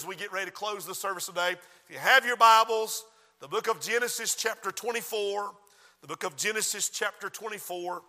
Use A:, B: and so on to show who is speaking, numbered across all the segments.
A: As we get ready to close the service today, if you have your Bibles, the book of Genesis chapter 24, the book of Genesis chapter 24.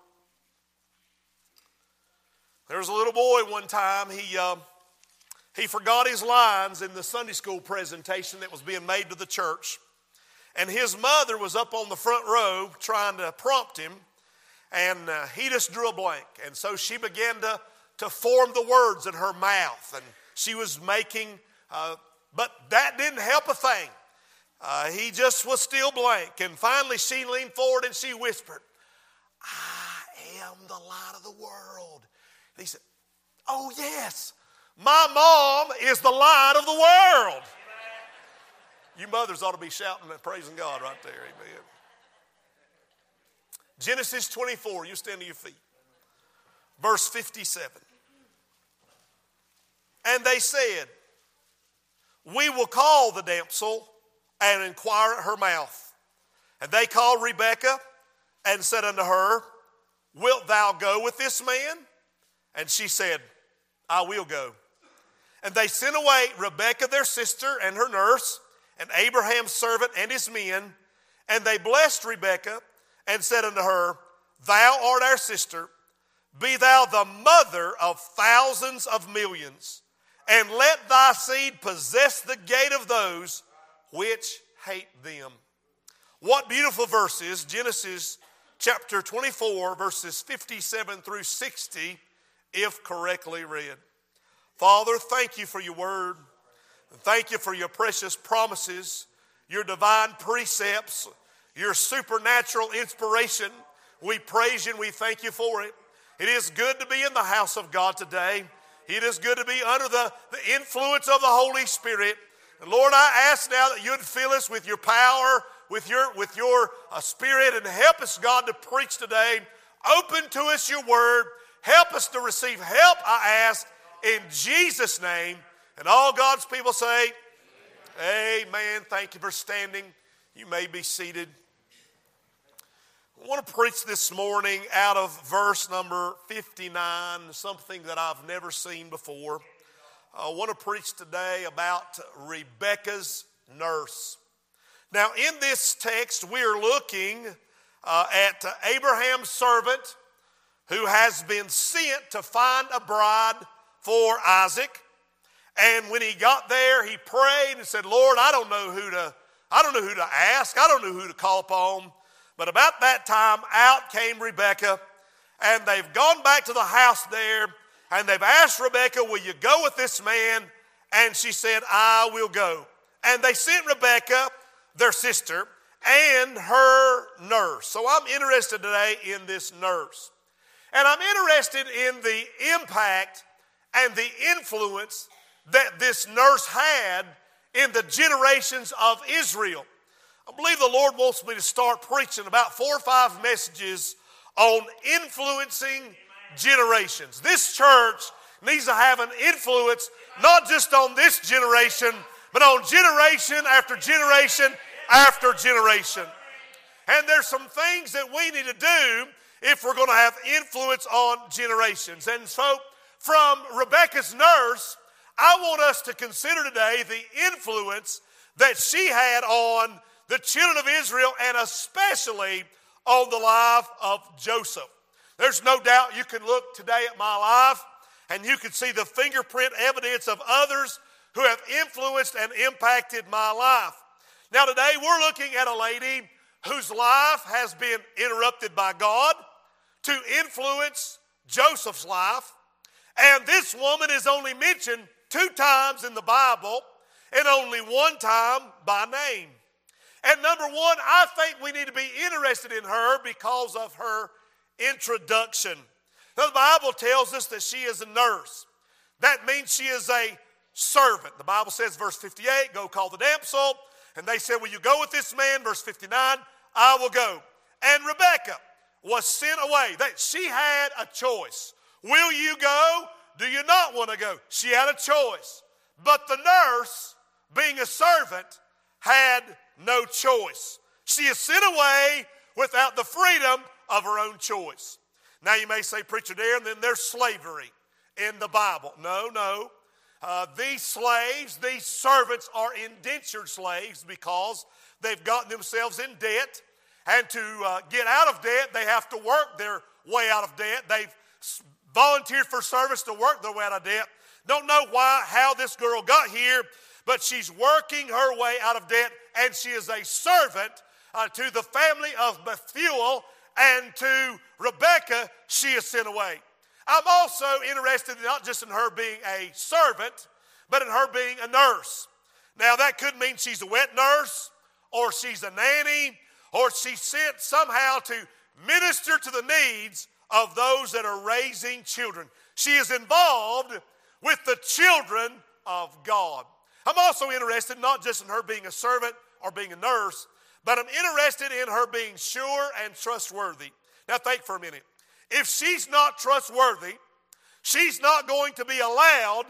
A: There was a little boy one time, he forgot his lines in the Sunday school presentation that was being made to the church. And his mother was up on the front row trying to prompt him, and he just drew a blank. And so she began to form the words in her mouth, and she was making, but that didn't help a thing. He just was still blank. And finally she leaned forward and she whispered, "I am the light of the world." And he said, "Oh yes, my mom is the light of the world." You mothers ought to be shouting and praising God right there. Amen. Genesis 24, you stand to your feet. Verse 57. And they said, "We will call the damsel and inquire at her mouth." And they called Rebekah and said unto her, "Wilt thou go with this man?" And she said, "I will go." And they sent away Rebekah their sister and her nurse, and Abraham's servant and his men. And they blessed Rebekah and said unto her, "Thou art our sister. Be thou the mother of thousands of millions, and let thy seed possess the gate of those which hate them." What beautiful verses. Genesis chapter 24, verses 57 through 60, if correctly read. Father, thank you for your word. Thank you for your precious promises, your divine precepts, your supernatural inspiration. We praise you and we thank you for it. It is good to be in the house of God today. It is good to be under the influence of the Holy Spirit. And Lord, I ask now that you'd fill us with your power, with your spirit, and help us, God, to preach today. Open to us your word. Help us to receive help, I ask, in Jesus' name. And all God's people say, Amen. Thank you for standing. You may be seated. I want to preach this morning out of verse number 59, something that I've never seen before. I want to preach today about Rebekah's nurse. Now, in this text, we are looking at Abraham's servant who has been sent to find a bride for Isaac. And when he got there, he prayed and said, "Lord, I don't know who to ask. I don't know who to call upon." But about that time, out came Rebekah, and they've gone back to the house there, and they've asked Rebekah, "Will you go with this man?" And she said, "I will go." And they sent Rebekah, their sister, and her nurse. So I'm interested today in this nurse. And I'm interested in the impact and the influence that this nurse had in the generations of Israel. I believe the Lord wants me to start preaching about 4 or 5 messages on influencing generations. This church needs to have an influence not just on this generation, but on generation after generation after generation. And there's some things that we need to do if we're going to have influence on generations. And so from Rebekah's nurse, I want us to consider today the influence that she had on the children of Israel, and especially on the life of Joseph. There's no doubt you can look today at my life and you can see the fingerprint evidence of others who have influenced and impacted my life. Now today we're looking at a lady whose life has been interrupted by God to influence Joseph's life. And this woman is only mentioned 2 times in the Bible and only 1 time by name. And number one, I think we need to be interested in her because of her introduction. Now, the Bible tells us that she is a nurse. That means she is a servant. The Bible says, verse 58, "Go call the damsel." And they said, "Will you go with this man?" Verse 59, "I will go." And Rebekah was sent away. She had a choice. Will you go? Do you not want to go? She had a choice. But the nurse, being a servant, had no choice. She is sent away without the freedom of her own choice. Now you may say, "Preacher Darren, then there's slavery in the Bible." No. These slaves, these servants are indentured slaves because they've gotten themselves in debt. And to get out of debt, they have to work their way out of debt. They've volunteered for service to work their way out of debt. Don't know how this girl got here, but she's working her way out of debt, and she is a servant to the family of Bethuel, and to Rebekah she is sent away. I'm also interested not just in her being a servant, but in her being a nurse. Now that could mean she's a wet nurse, or she's a nanny, or she's sent somehow to minister to the needs of those that are raising children. She is involved with the children of God. I'm also interested not just in her being a servant or being a nurse, but I'm interested in her being sure and trustworthy. Now think for a minute. If she's not trustworthy, she's not going to be allowed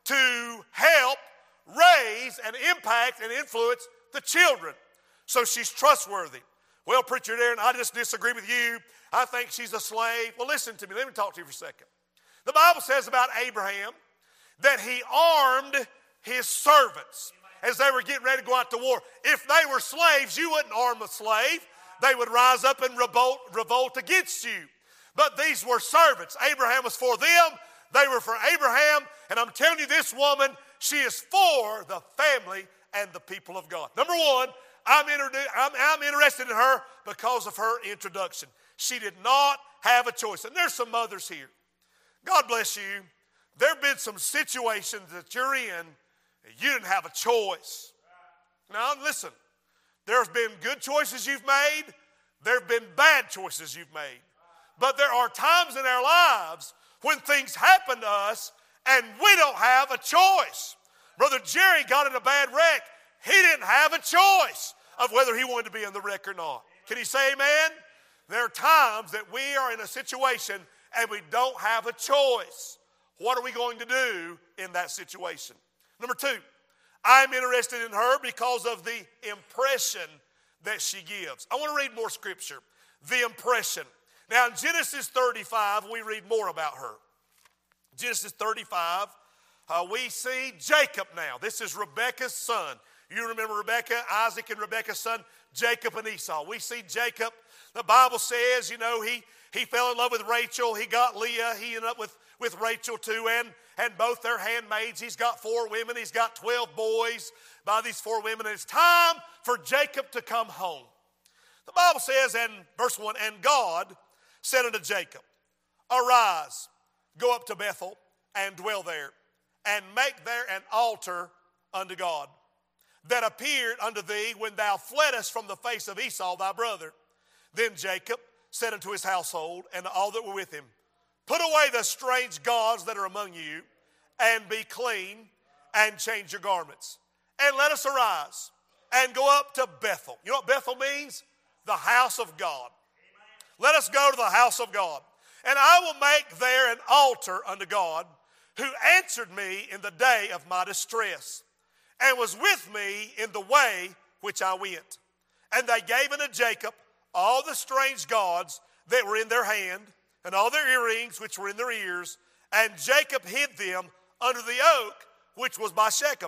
A: to help raise and impact and influence the children. So she's trustworthy. Well, Preacher Darren, I just disagree with you. I think she's a slave. Well, listen to me. Let me talk to you for a second. The Bible says about Abraham that he armed his servants as they were getting ready to go out to war. If they were slaves, you wouldn't arm a slave. They would rise up and revolt against you. But these were servants. Abraham was for them. They were for Abraham. And I'm telling you, this woman, she is for the family and the people of God. Number one, I'm interested in her because of her introduction. She did not have a choice. And there's some mothers here. God bless you. There have been some situations that you're in that you didn't have a choice. Now listen, there's been good choices you've made. There have been bad choices you've made. But there are times in our lives when things happen to us and we don't have a choice. Brother Jerry got in a bad wreck. He didn't have a choice of whether he wanted to be in the wreck or not. Can he say amen? There are times that we are in a situation and we don't have a choice. What are we going to do in that situation? Number two, I'm interested in her because of the impression that she gives. I want to read more scripture. The impression. Now in Genesis 35, we read more about her. Genesis 35, we see Jacob now. This is Rebekah's son. You remember Rebekah, Isaac and Rebekah's son, Jacob and Esau. We see Jacob. The Bible says, he fell in love with Rachel. He got Leah. He ended up with Rachel too, and both their handmaids. He's got 4 women. He's got 12 boys by these 4 women. And it's time for Jacob to come home. The Bible says in verse 1, and God said unto Jacob, arise, go up to Bethel and dwell there, and make there an altar unto God, that appeared unto thee when thou fleddest from the face of Esau thy brother. Then Jacob said unto his household and to all that were with him, put away the strange gods that are among you, and be clean, and change your garments. And let us arise and go up to Bethel. You know what Bethel means? The house of God. Let us go to the house of God. And I will make there an altar unto God, who answered me in the day of my distress, and was with me in the way which I went. And they gave unto Jacob all the strange gods that were in their hand, and all their earrings which were in their ears, and Jacob hid them under the oak which was by Shechem.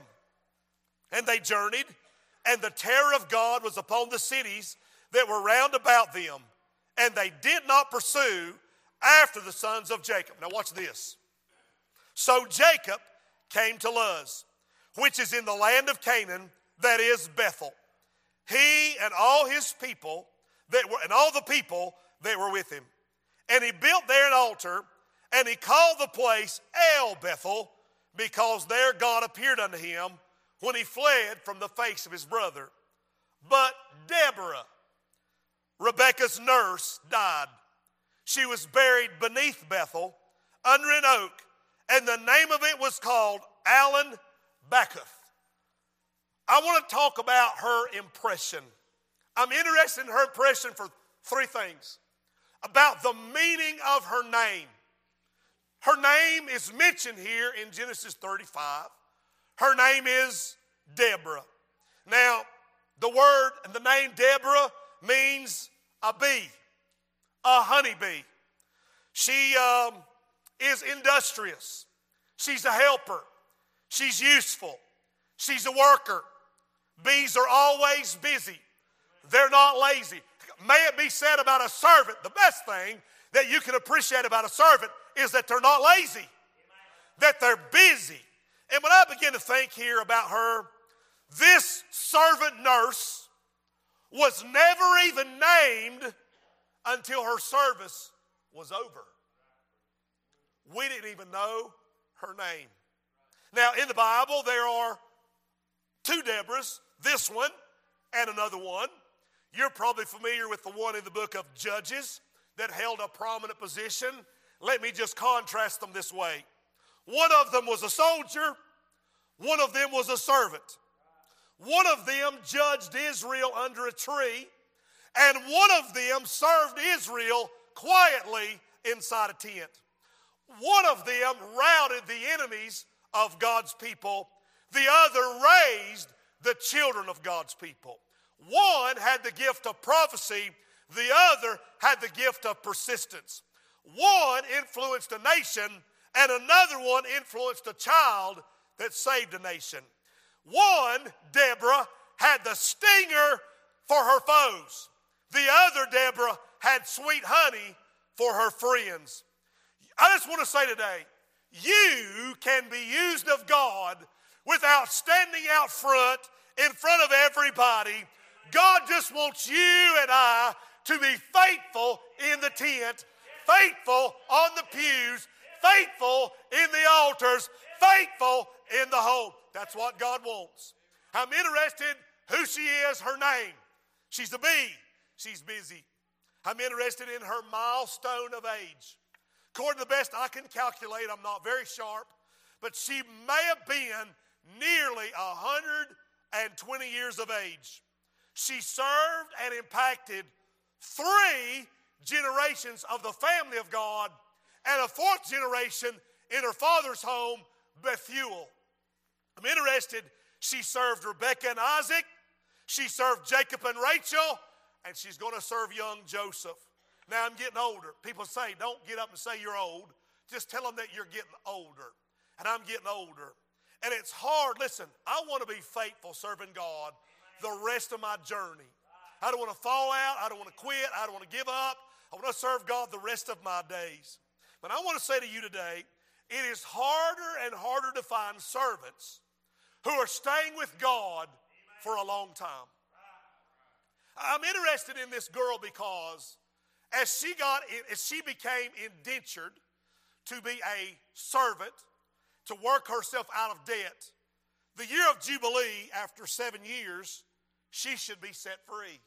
A: And they journeyed, and the terror of God was upon the cities that were round about them, and they did not pursue after the sons of Jacob. Now watch this. So Jacob came to Luz, which is in the land of Canaan, that is Bethel. He and all his people and all the people that were with him. And he built there an altar, and he called the place El Bethel, because there God appeared unto him when he fled from the face of his brother. But Deborah, Rebekah's nurse, died. She was buried beneath Bethel under an oak, and the name of it was called Allon Bacuth. I want to talk about her impression. I'm interested in her impression for 3 things. About the meaning of her name. Her name is mentioned here in Genesis 35. Her name is Deborah. Now, the word and the name Deborah means a bee, a honeybee. She is industrious. She's a helper. She's useful. She's a worker. Bees are always busy. They're not lazy. May it be said about a servant, the best thing that you can appreciate about a servant is that they're not lazy, that they're busy. And when I begin to think here about her, this servant nurse was never even named until her service was over. We didn't even know her name. Now, in the Bible, there are two Deborahs, this one and another one. You're probably familiar with the one in the book of Judges that held a prominent position. Let me just contrast them this way. One of them was a soldier. One of them was a servant. One of them judged Israel under a tree, and one of them served Israel quietly inside a tent. One of them routed the enemies of God's people. The other raised the children of God's people. One had the gift of prophecy. The other had the gift of persistence. One influenced a nation, and another one influenced a child that saved a nation. One, Deborah, had the stinger for her foes. The other, Deborah, had sweet honey for her friends. I just want to say today, you can be used of God without standing out front in front of everybody. God just wants you and I to be faithful in the tent, faithful on the pews, faithful in the altars, faithful in the home. That's what God wants. I'm interested who she is, her name. She's a bee. She's busy. I'm interested in her milestone of age. According to the best I can calculate, I'm not very sharp, but she may have been nearly 120 years of age. She served and impacted 3 generations of the family of God and a 4th generation in her father's home, Bethuel. I'm interested, she served Rebekah and Isaac, she served Jacob and Rachel, and she's going to serve young Joseph. Now, I'm getting older. People say, don't get up and say you're old. Just tell them that you're getting older. And I'm getting older. And it's hard. Listen, I want to be faithful serving God the rest of my journey. I don't want to fall out. I don't want to quit. I don't want to give up. I want to serve God the rest of my days. But I want to say to you today, it is harder and harder to find servants who are staying with God for a long time. I'm interested in this girl because as she became indentured to be a servant, to work herself out of debt, the year of Jubilee, after 7 years, she should be set free.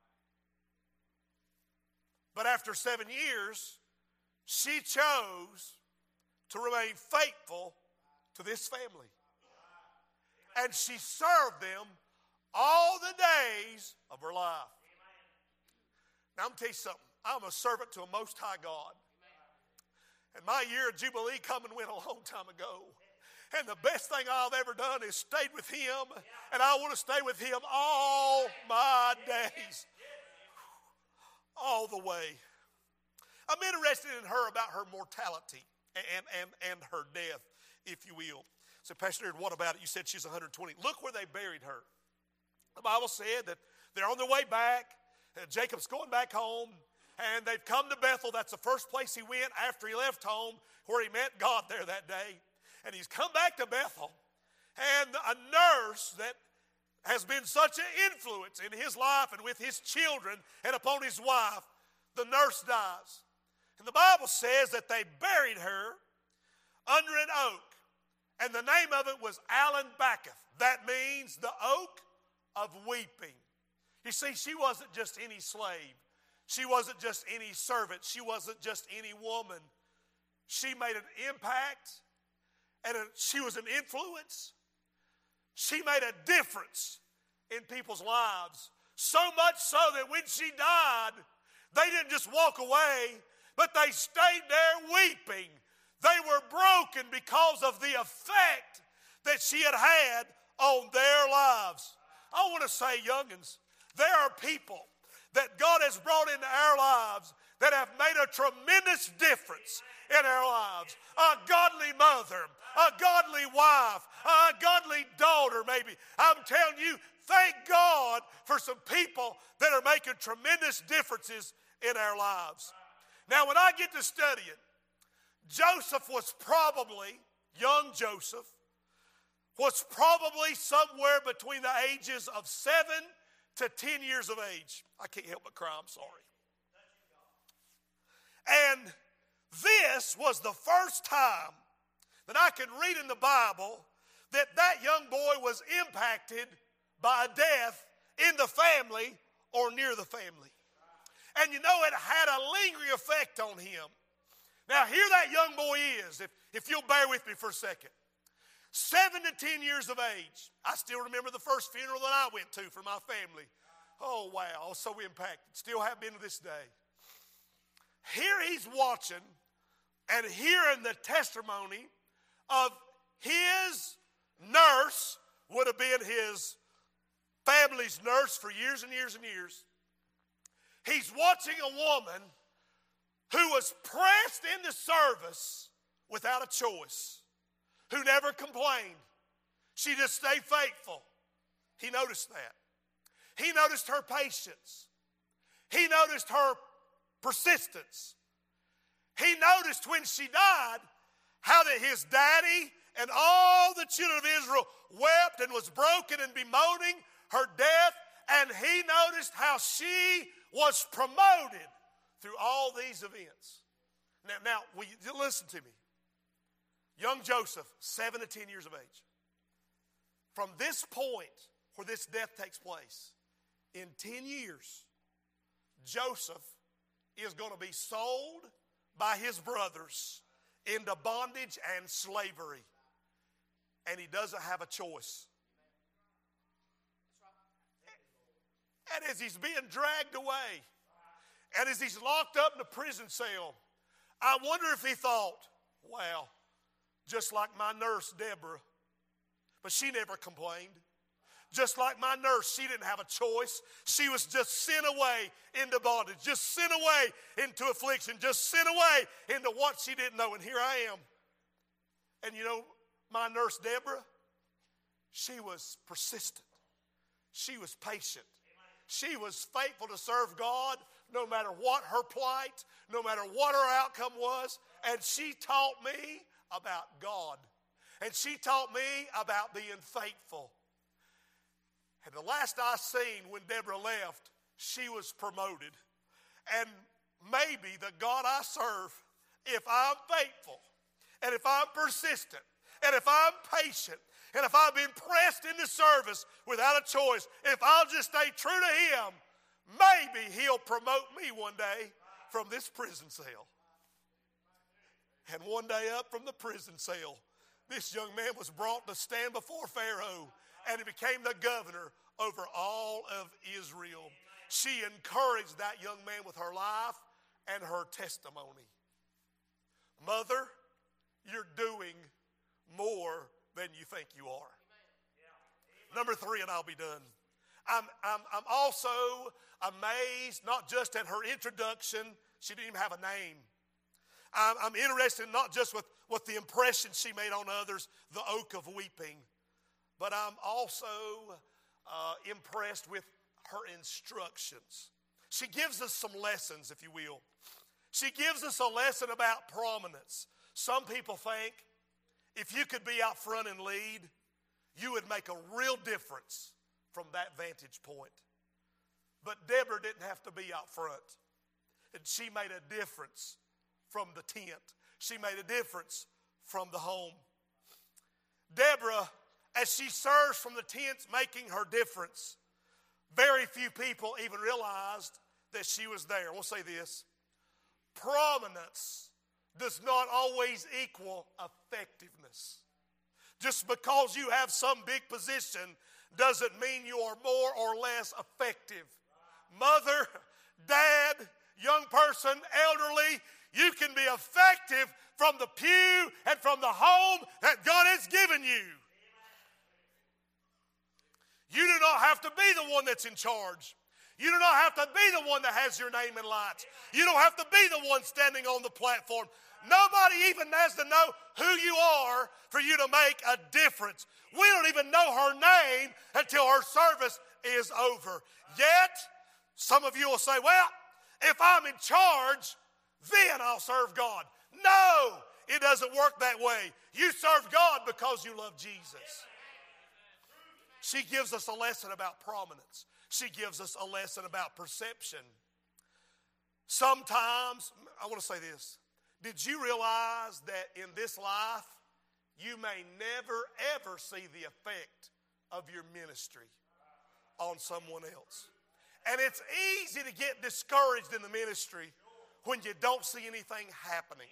A: But after 7 years, she chose to remain faithful to this family. And she served them all the days of her life. Now, I'm going to tell you something. I'm a servant to a Most High God. And my year of Jubilee come and went a long time ago. And the best thing I've ever done is stayed with Him. And I want to stay with Him all my days. All the way. I'm interested in her about her mortality and her death, if you will. So, Pastor Aaron, what about it? You said she's 120. Look where they buried her. The Bible said that they're on their way back. Jacob's going back home. And they've come to Bethel. That's the first place he went after he left home, where he met God there that day. And he's come back to Bethel. And a nurse that has been such an influence in his life and with his children and upon his wife, the nurse dies. And the Bible says that they buried her under an oak. And the name of it was Allen Backup. That means the oak of weeping. You see, she wasn't just any slave. She wasn't just any servant. She wasn't just any woman. She made an impact, and she was an influence. She made a difference in people's lives. So much so that when she died, they didn't just walk away, but they stayed there weeping. They were broken because of the effect that she had had on their lives. I want to say, youngins, there are people that God has brought into our lives that have made a tremendous difference in our lives. A godly mother, a godly wife, godly daughter maybe. I'm telling you, thank God for some people that are making tremendous differences in our lives. Now, when I get to studying, Joseph was probably, young Joseph, was probably somewhere between the ages of 7 to 10 years of age. I can't help but cry, I'm sorry. And this was the first time that I could read in the Bible that young boy was impacted by a death in the family or near the family. And you know, it had a lingering effect on him. Now, here that young boy is, if you'll bear with me for a second. 7 to 10 years of age. I still remember the first funeral that I went to for my family. Oh, wow, I was so impacted. Still have been to this day. Here he's watching and hearing the testimony of his nurse, would have been his family's nurse for years and years and years. He's watching a woman who was pressed into service without a choice, who never complained. She just stayed faithful. He noticed that. He noticed her patience. He noticed her persistence. He noticed when she died how that his daddy and all the children of Israel wept and was broken and bemoaning her death. And he noticed how she was promoted through all these events. Now, will you listen to me? Young Joseph, 7 to 10 years of age. From this point where this death takes place, in 10 years, Joseph is going to be sold by his brothers into bondage and slavery. And he doesn't have a choice. And as he's being dragged away, and as he's locked up in a prison cell, I wonder if he thought, wow, just like my nurse, Deborah, but she never complained. Just like my nurse, she didn't have a choice. She was just sent away into bondage, just sent away into affliction, just sent away into what she didn't know. And here I am. And you know, my nurse, Deborah, she was persistent. She was patient. She was faithful to serve God no matter what her plight, no matter what her outcome was. And she taught me about God. And she taught me about being faithful. And the last I seen when Deborah left, she was promoted. And maybe the God I serve, if I'm faithful, and if I'm persistent, and if I'm patient, and if I've been pressed into service without a choice, if I'll just stay true to him, maybe he'll promote me one day from this prison cell. And one day up from the prison cell, this young man was brought to stand before Pharaoh, and he became the governor over all of Israel. She encouraged that young man with her life and her testimony. Mother, you're doing more than you think you are. Number 3, and I'll be done. I'm also amazed, not just at her introduction. She didn't even have a name. I'm interested not just with the impression she made on others, the oak of weeping, but I'm also impressed with her instructions. She gives us some lessons, if you will. She gives us a lesson about prominence. Some people think if you could be out front and lead, you would make a real difference from that vantage point. But Deborah didn't have to be out front. And she made a difference from the tent. She made a difference from the home. Deborah, as she serves from the tents, making her difference, very few people even realized that she was there. We'll say this. Prominence does not always equal effectiveness. Just because you have some big position doesn't mean you are more or less effective. Mother, dad, young person, elderly, you can be effective from the pew and from the home that God has given you. You do not have to be the one that's in charge. You do not have to be the one that has your name in lights. You don't have to be the one standing on the platform. Nobody even has to know who you are for you to make a difference. We don't even know her name until her service is over. Yet, some of you will say, well, if I'm in charge, then I'll serve God. No, it doesn't work that way. You serve God because you love Jesus. She gives us a lesson about prominence. She gives us a lesson about perception. Sometimes, I want to say this. Did you realize that in this life, you may never, ever see the effect of your ministry on someone else? And it's easy to get discouraged in the ministry when you don't see anything happening.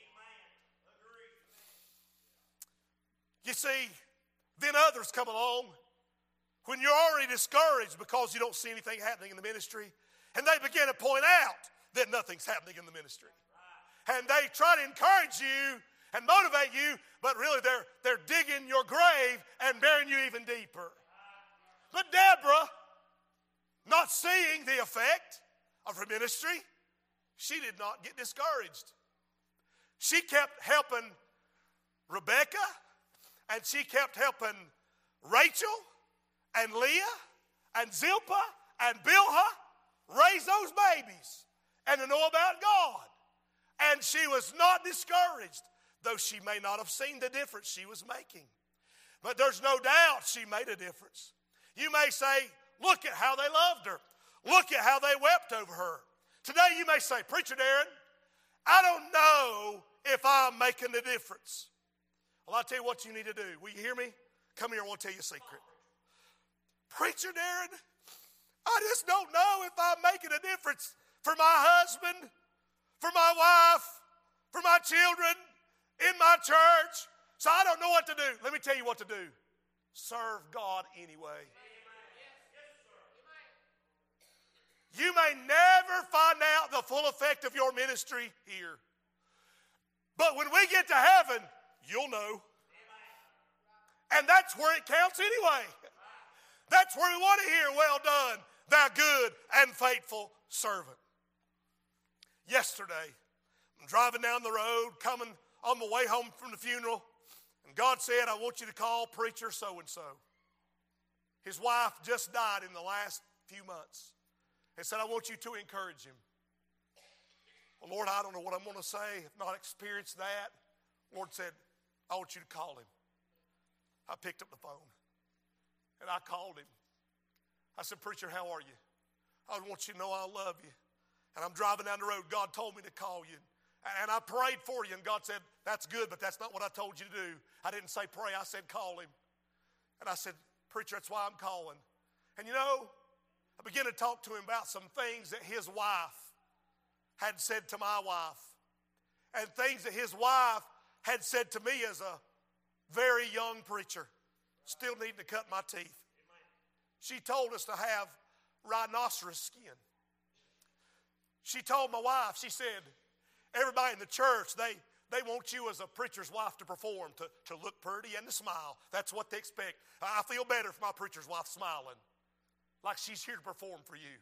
A: You see, then others come along when you're already discouraged because you don't see anything happening in the ministry, and they begin to point out that nothing's happening in the ministry. And they try to encourage you and motivate you, but really they're digging your grave and burying you even deeper. But Deborah, not seeing the effect of her ministry, she did not get discouraged. She kept helping Rebecca, and she kept helping Rachel and Leah and Zilpah and Bilhah raise those babies and to know about God. And she was not discouraged, though she may not have seen the difference she was making. But there's no doubt she made a difference. You may say, look at how they loved her. Look at how they wept over her. Today you may say, Preacher Darren, I don't know if I'm making a difference. Well, I'll tell you what you need to do. Will you hear me? Come here, I want to tell you a secret. Preacher Darren, I just don't know if I'm making a difference for my husband, for my wife, for my children, in my church. So I don't know what to do. Let me tell you what to do. Serve God anyway. You may never find out the full effect of your ministry here. But when we get to heaven, you'll know. And that's where it counts anyway. That's where we want to hear, well done, thou good and faithful servant. Yesterday, I'm driving down the road, coming on my way home from the funeral, and God said, I want you to call preacher so-and-so. His wife just died in the last few months. And said, I want you to encourage him. Well, Lord, I don't know what I'm going to say. I've not experienced that. Lord said, I want you to call him. I picked up the phone, and I called him. I said, Preacher, how are you? I want you to know I love you. And I'm driving down the road. God told me to call you. And I prayed for you, and God said, that's good, but that's not what I told you to do. I didn't say pray. I said call him. And I said, Preacher, that's why I'm calling. And you know, I began to talk to him about some things that his wife had said to my wife, and things that his wife had said to me as a very young preacher, still needing to cut my teeth. She told us to have rhinoceros skin. She told my wife, she said, everybody in the church, they want you as a preacher's wife to perform, to look pretty and to smile. That's what they expect. I feel better if my preacher's wife's smiling, like she's here to perform for you.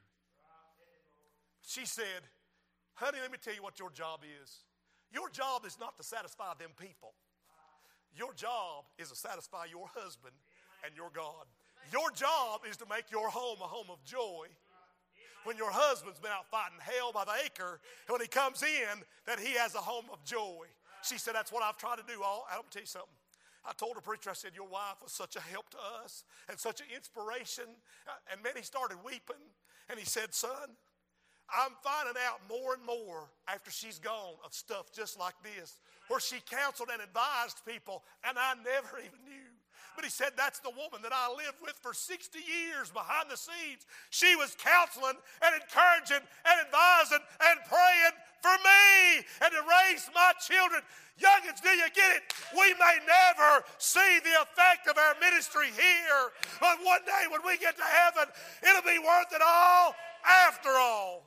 A: She said, honey, let me tell you what your job is. Your job is not to satisfy them people. Your job is to satisfy your husband and your God. Your job is to make your home a home of joy. When your husband's been out fighting hell by the acre, and when he comes in, that he has a home of joy. She said, that's what I've tried to do. I'm going to tell you something. I told her, preacher, I said, your wife was such a help to us and such an inspiration. And man, he started weeping. And he said, son, I'm finding out more and more after she's gone of stuff just like this, where she counseled and advised people, and I never even knew. But he said, that's the woman that I lived with for 60 years behind the scenes. She was counseling and encouraging and advising and praying for me and to raise my children. Youngins, do you get it? We may never see the effect of our ministry here, but one day when we get to heaven, it'll be worth it all after all.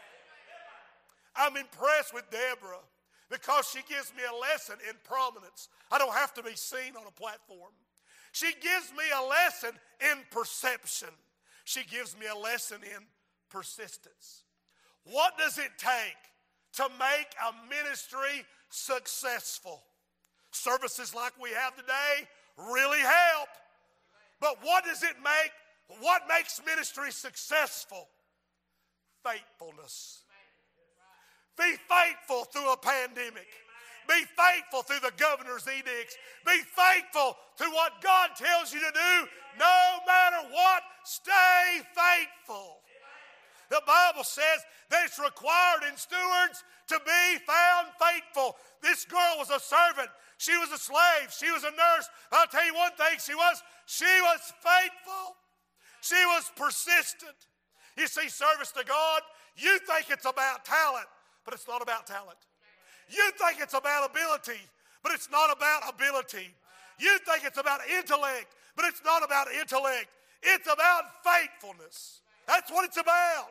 A: I'm impressed with Deborah because she gives me a lesson in prominence. I don't have to be seen on a platform. She gives me a lesson in perception. She gives me a lesson in persistence. What does it take to make a ministry successful. Services like we have today really help. But what does it make? What makes ministry successful? Faithfulness. Be faithful through a pandemic. Be faithful through the governor's edicts. Be faithful to what God tells you to do. No matter what, stay faithful. The Bible says that it's required in stewards to be found faithful. This girl was a servant. She was a slave. She was a nurse. I'll tell you one thing she was faithful. She was persistent. You see, service to God, you think it's about talent, but it's not about talent. You think it's about ability, but it's not about ability. You think it's about intellect, but it's not about intellect. It's about faithfulness. That's what it's about.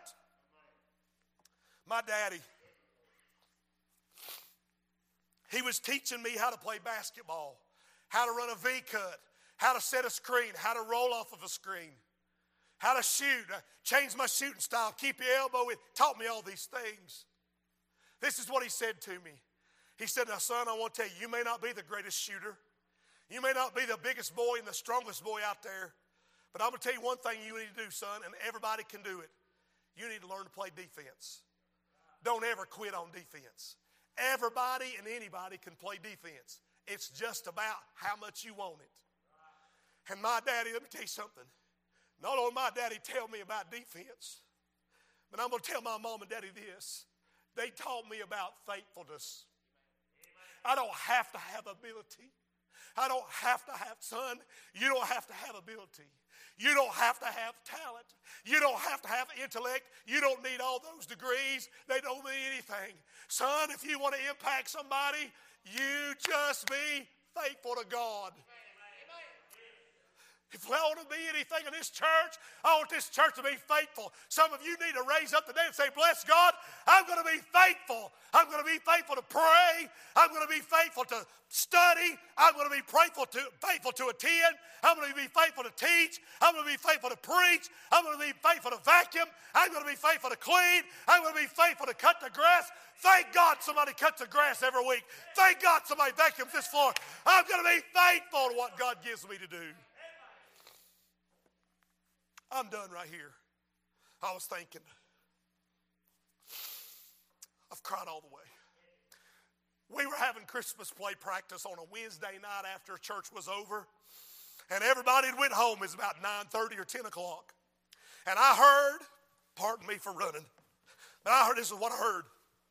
A: My daddy, he was teaching me how to play basketball, how to run a V-cut, how to set a screen, how to roll off of a screen, how to shoot, change my shooting style, keep your elbow in. Taught me all these things. This is what he said to me. He said, now son, I want to tell you, you may not be the greatest shooter. You may not be the biggest boy and the strongest boy out there. But I'm going to tell you one thing you need to do, son, and everybody can do it. You need to learn to play defense. Don't ever quit on defense. Everybody and anybody can play defense. It's just about how much you want it. And my daddy, let me tell you something. Not only my daddy tell me about defense, but I'm going to tell my mom and daddy this. They taught me about faithfulness. I don't have to have ability. I don't have to have, son, you don't have to have ability. You don't have to have talent. You don't have to have intellect. You don't need all those degrees. They don't mean anything. Son, if you want to impact somebody, you just be faithful to God. If I want to be anything in this church, I want this church to be faithful. Some of you need to raise up today and say, bless God, I'm going to be faithful. I'm going to be faithful to pray. I'm going to be faithful to study. I'm going to be faithful to attend. I'm going to be faithful to teach. I'm going to be faithful to preach. I'm going to be faithful to vacuum. I'm going to be faithful to clean. I'm going to be faithful to cut the grass. Thank God somebody cuts the grass every week. Thank God somebody vacuums this floor. I'm going to be faithful to what God gives me to do. I'm done right here. I was thinking. I've cried all the way. We were having Christmas play practice on a Wednesday night after church was over. And everybody went home. It was about 9:30 or 10 o'clock. And I heard, pardon me for running, but I heard, this is what I heard.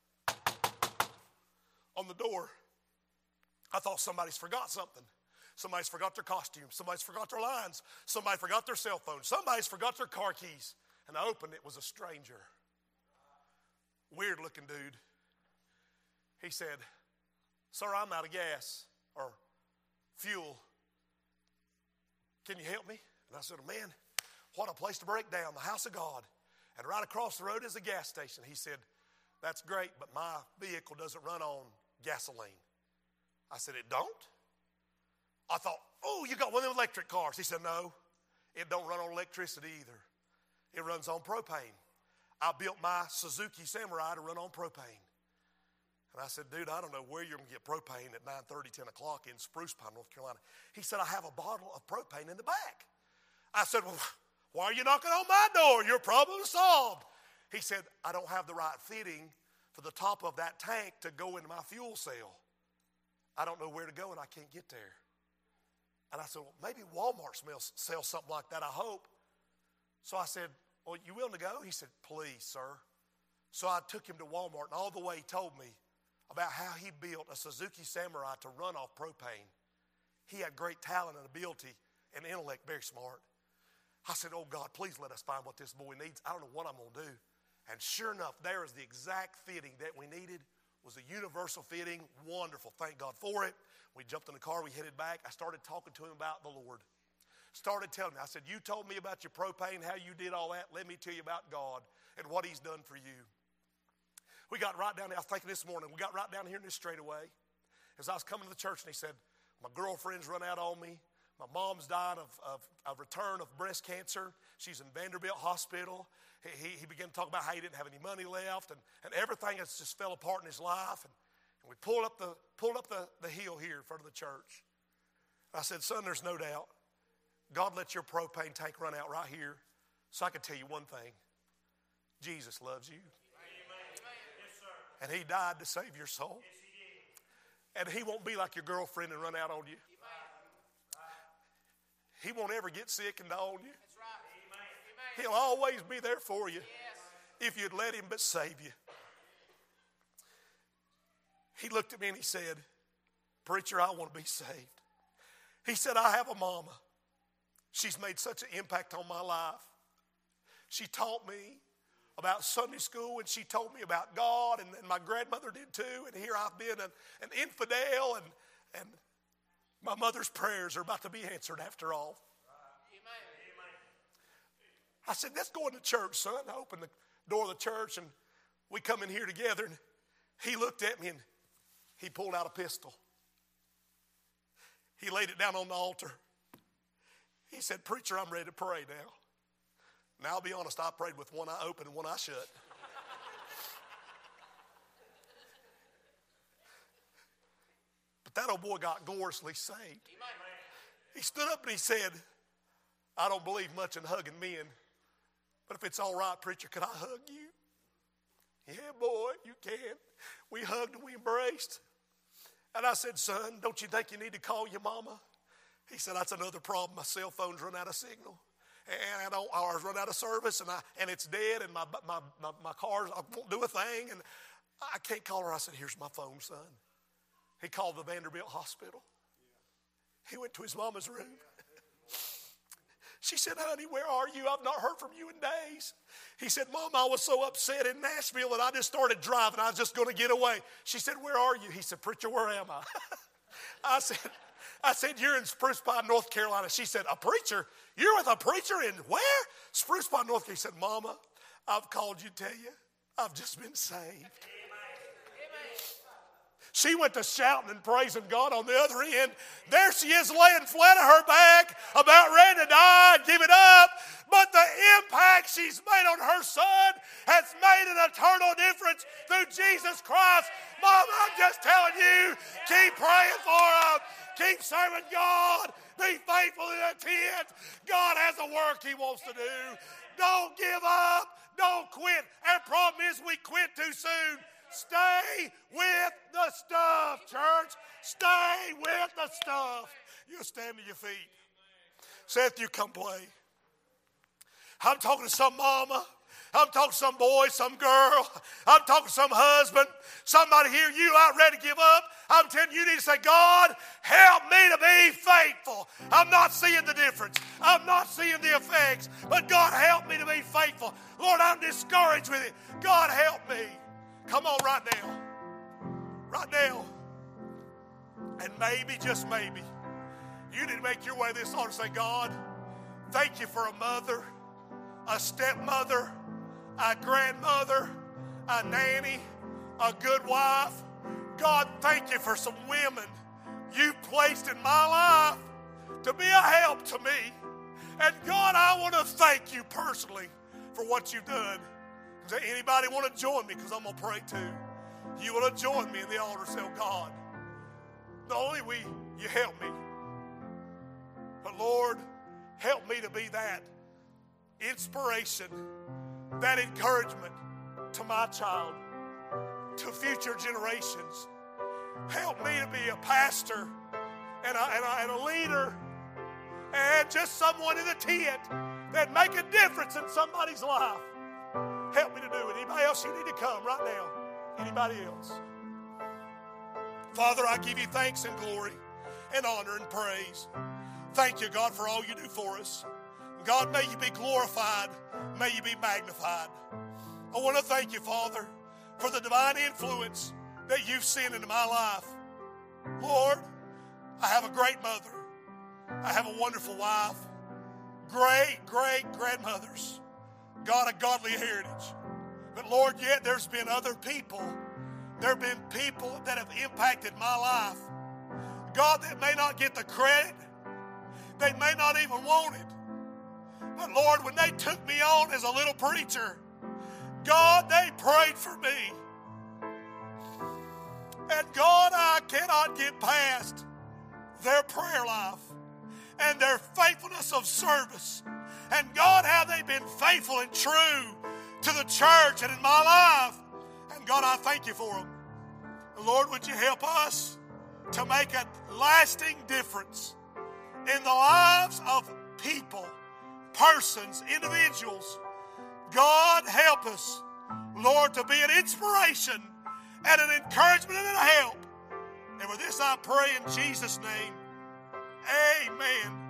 A: On the door. I thought somebody's forgot something. Somebody's forgot their costume. Somebody's forgot their lines. Somebody forgot their cell phone. Somebody's forgot their car keys. And I opened it. It was a stranger. Weird looking dude. He said, sir, I'm out of gas or fuel. Can you help me? And I said, man, what a place to break down. The house of God. And right across the road is a gas station. He said, that's great, but my vehicle doesn't run on gasoline. I said, it don't? I thought, oh, you got one of them electric cars. He said, no, it don't run on electricity either. It runs on propane. I built my Suzuki Samurai to run on propane. And I said, dude, I don't know where you're going to get propane at 9:30, 10 o'clock in Spruce Pine, North Carolina. He said, I have a bottle of propane in the back. I said, well, why are you knocking on my door? Your problem is solved. He said, I don't have the right fitting for the top of that tank to go into my fuel cell. I don't know where to go and I can't get there. And I said, well, maybe Walmart sells something like that, I hope. So I said, well, you willing to go? He said, please, sir. So I took him to Walmart, and all the way he told me about how he built a Suzuki Samurai to run off propane. He had great talent and ability and intellect, very smart. I said, oh, God, please let us find what this boy needs. I don't know what I'm going to do. And sure enough, there is the exact fitting that we needed. It was a universal fitting. Wonderful. Thank God for it. We jumped in the car. We headed back. I started talking to him about the Lord. Started telling him. I said, you told me about your propane, how you did all that. Let me tell you about God and what he's done for you. We got right down there. I was thinking this morning. We got right down here in this straightaway. As I was coming to the church, and he said, my girlfriend's run out on me. My mom's died of a return of breast cancer. She's in Vanderbilt Hospital. He began to talk about how he didn't have any money left, and everything has just fell apart in his life. And we pulled up the hill here in front of the church. I said, son, there's no doubt. God let your propane tank run out right here so I can tell you one thing. Jesus loves you. And he died to save your soul. And he won't be like your girlfriend and run out on you. He won't ever get sick and die on you. He'll always be there for you if you'd let him but save you. He looked at me and he said, preacher, I want to be saved. He said, I have a mama. She's made such an impact on my life. She taught me about Sunday school, and she told me about God, and my grandmother did too, and here I've been an infidel, and my mother's prayers are about to be answered after all. I said, let's go into church, son. I opened the door of the church, and we come in here together, and he looked at me, and he pulled out a pistol. He laid it down on the altar. He said, preacher, I'm ready to pray now. Now, I'll be honest, I prayed with one eye open and one eye shut. But that old boy got gloriously saved. He stood up and he said, I don't believe much in hugging men, but if it's all right, preacher, can I hug you? Yeah, boy, you can. We hugged and we embraced. And I said, son, don't you think you need to call your mama? He said, that's another problem. My cell phone's run out of signal. And ours run out of service, and it's dead, and my car won't do a thing, and I can't call her. I said, here's my phone, son. He called the Vanderbilt Hospital. He went to his mama's room. She said, honey, where are you? I've not heard from you in days. He said, Mom, I was so upset in Nashville that I just started driving. I was just going to get away. She said, where are you? He said, preacher, where am I? I said, you're in Spruce Pine, North Carolina. She said, a preacher? You're with a preacher in where? Spruce Pine, North Carolina. He said, Mama, I've called you to tell you, I've just been saved. She went to shouting and praising God on the other end. There she is laying flat on her back, about ready to die and give it up. But the impact she's made on her son has made an eternal difference through Jesus Christ. Mom, I'm just telling you, keep praying for him. Keep serving God. Be faithful in the tent. God has a work he wants to do. Don't give up. Don't quit. Our problem is we quit too soon. Stay with the stuff, church. Stay with the stuff. You stand to your feet. Seth, you come play. I'm talking to some mama. I'm talking to some boy, some girl. I'm talking to some husband. Somebody here, you out ready to give up. I'm telling you, you need to say, God, help me to be faithful. I'm not seeing the difference. I'm not seeing the effects. But God, help me to be faithful. Lord, I'm discouraged with it. God, help me. Come on right now. Right now. And maybe, just maybe, you need to make your way to this altar and say, God, thank you for a mother, a stepmother, a grandmother, a nanny, a good wife. God, thank you for some women you've placed in my life to be a help to me. And God, I want to thank you personally for what you've done. Does anybody want to join me? Because I'm going to pray too. You want to join me in the altar and say, oh God, not only will you help me, but Lord, help me to be that inspiration, that encouragement to my child, to future generations. Help me to be a pastor and a leader and just someone in the tent that make a difference in somebody's life. Help me to do it. Anybody else, you need to come right now. Anybody else? Father, I give you thanks and glory and honor and praise. Thank you, God, for all you do for us. God, may you be glorified. May you be magnified. I want to thank you, Father, for the divine influence that you've sent into my life. Lord, I have a great mother. I have a wonderful wife. Great, great grandmothers. God, a godly heritage. But Lord, yet there's been other people. There have been people that have impacted my life. God, that may not get the credit. They may not even want it. But Lord, when they took me on as a little preacher, God, they prayed for me. And God, I cannot get past their prayer life and their faithfulness of service. And God, how they've been faithful and true to the church and in my life. And God, I thank you for them. And Lord, would you help us to make a lasting difference in the lives of people, persons, individuals. God, help us, Lord, to be an inspiration and an encouragement and a help. And with this I pray in Jesus' name, amen.